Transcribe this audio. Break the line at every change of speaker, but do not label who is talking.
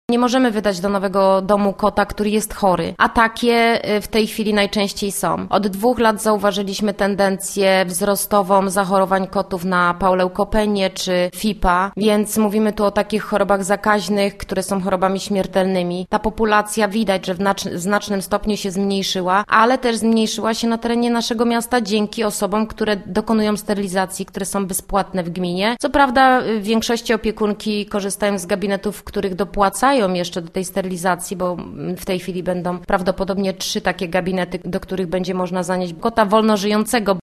Nie możemy wydać do nowego domu kota, który jest chory, a takie w tej chwili najczęściej są. Od 2 lat zauważyliśmy tendencję wzrostową zachorowań kotów na pauleukopenię czy FIPA, więc mówimy tu o takich chorobach zakaźnych, które są chorobami śmiertelnymi. Ta populacja widać, że w znacznym stopniu się zmniejszyła, ale też zmniejszyła się na terenie naszego miasta dzięki osobom, które dokonują sterylizacji, które są bezpłatne w gminie. Co prawda w większości opiekunki korzystają z gabinetów, w których dopłacają jeszcze do tej sterylizacji, bo w tej chwili będą prawdopodobnie 3 takie gabinety, do których będzie można zanieść kota wolno żyjącego.